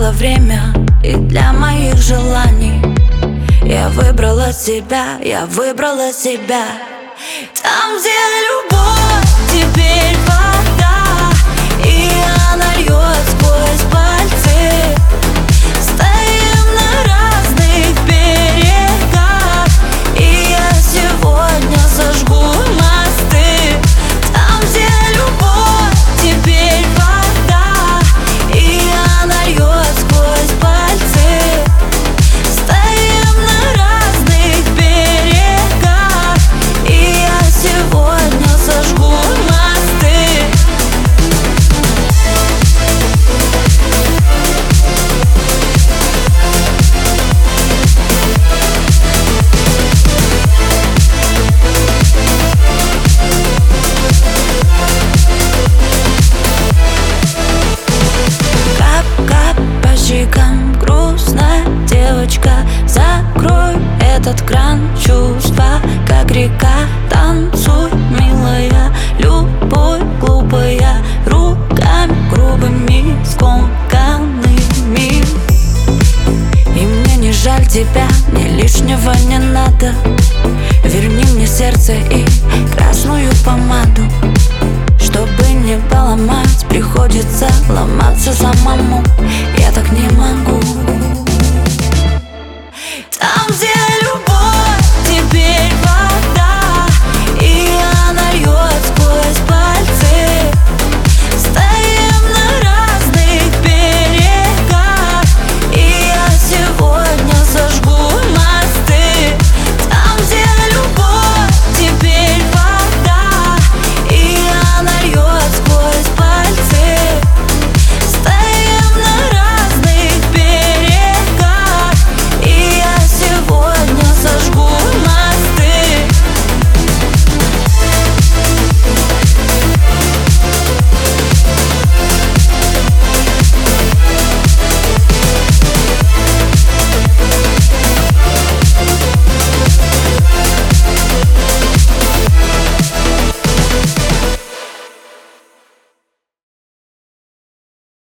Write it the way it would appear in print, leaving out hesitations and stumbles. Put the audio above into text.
настало время и для моих желаний. Я выбрала себя, я выбрала себя. Там, где любовь, теперь вода, и она льет сквозь пальцы. Стоим на разных берегах, и я сегодня сожгу мосты. Там, где любовь, теперь вода, и она льет сквозь пальцы. Стоим на разных берегах, и я сегодня сожгу мосты. Кап-кап по щекам, грустная девочка. Закрой этот кран, чувства как река. Танцуй, милая, любовь глупая, руками грубыми, скомканными. И мне не жаль тебя, мне лишнего не надо. Верни мне сердце и красную помаду. Чтобы не поломать, приходится ломаться самому.